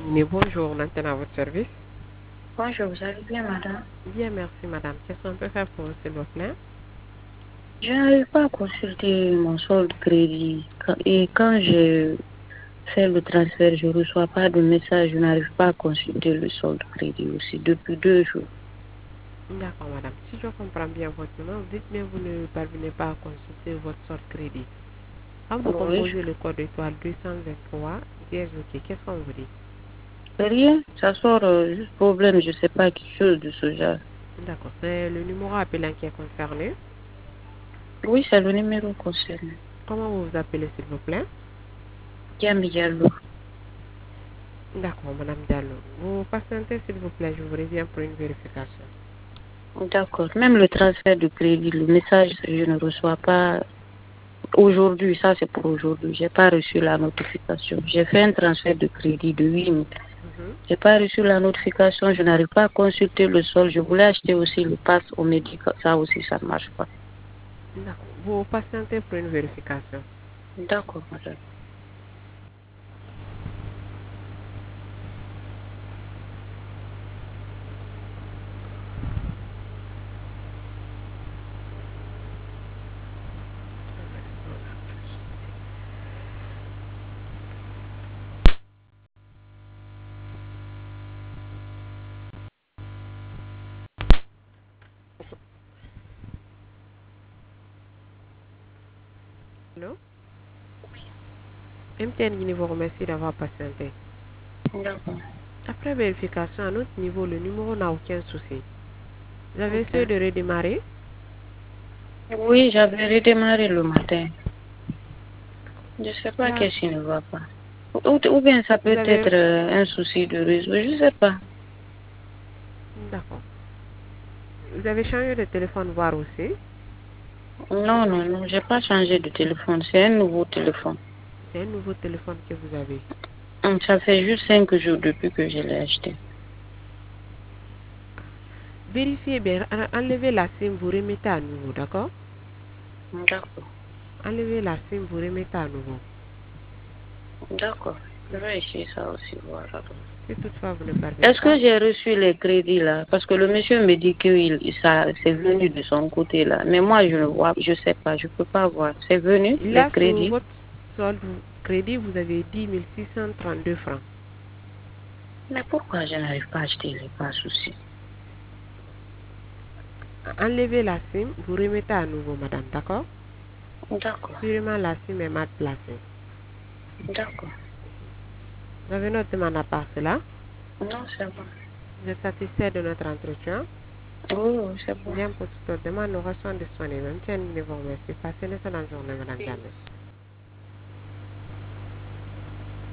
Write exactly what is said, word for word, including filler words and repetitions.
Mais bonjour, maintenant à votre service. Bonjour, vous allez bien, madame? Bien, merci madame. Qu'est-ce qu'on peut faire pour vous, s'il vous plaît? Je n'arrive pas à consulter mon solde crédit. Quand- Et quand je fais le transfert, je ne reçois pas de message. Je n'arrive pas à consulter le solde crédit aussi depuis deux jours. D'accord madame. Si je comprends bien votre nom, vous dites mais vous ne parvenez pas à consulter votre solde crédit. Quand vous Oui, composez le code étoile deux cent vingt-trois, dièse OK, qu'est-ce qu'on vous dit? rien. Ça sort euh, juste problème, je ne sais pas, quelque chose de ce genre. D'accord, c'est le numéro appelant qui est concerné. Oui, c'est le numéro concerné. Comment vous vous appelez, s'il vous plaît? Yami Diallo. D'accord, madame Diallo. Vous patientez, s'il vous plaît, je vous reviens pour une vérification. D'accord. Même le transfert de crédit, le message, je ne reçois pas aujourd'hui. Ça, c'est pour aujourd'hui. Je n'ai pas reçu la notification. J'ai fait un transfert de crédit de huit mille. Mhm. Je n'ai pas reçu la notification, je n'arrive pas à consulter le sol. Je voulais acheter aussi le pass au médical. Ça aussi, ça ne marche pas. D'accord. Vous patientez pour une vérification. D'accord, madame. Allô? M T N Guinée vous remercie d'avoir patienté. D'accord. Après vérification, à notre niveau, le numéro n'a aucun souci. Vous avez Ok. essayé de redémarrer? Oui, j'avais redémarré le matin. Je ne sais pas Là, qu'est-ce qui ne va pas. Ou, ou bien ça vous peut avez... être euh, un souci de réseau, je ne sais pas. D'accord. Vous avez changé de téléphone voir aussi. Non, non, non, j'ai pas changé de téléphone. C'est un nouveau téléphone. C'est un nouveau téléphone que vous avez. Hum, Ça fait juste cinq jours depuis que je l'ai acheté. Vérifiez bien, enlevez la SIM, vous remettez à nouveau, d'accord? D'accord. Enlevez la SIM, vous remettez à nouveau. D'accord. Je vais essayer ça aussi, voilà. Si toutefois vous ne parvenez Est-ce pas, que j'ai reçu les crédits là? Parce que le monsieur me dit que il, ça c'est venu de son côté là. Mais moi je ne vois, je sais pas, je peux pas voir. C'est venu les là sur crédits. votre solde crédit, vous avez dix mille six cent trente-deux francs. Mais pourquoi je n'arrive pas à acheter les passes aussi? Enlevez la SIM, vous remettez à nouveau, madame, d'accord? D'accord, Sûrement la SIM est mal placée. d'accord. Vous avez notre demande à part cela. Non, c'est bon. Vous êtes satisfait de notre entretien? Oui, oui, c'est bon. Bien pour toute autre demande, nous restons disponibles. Tiens, nous vous remercie. Passez une excellente journée, madame Diallo.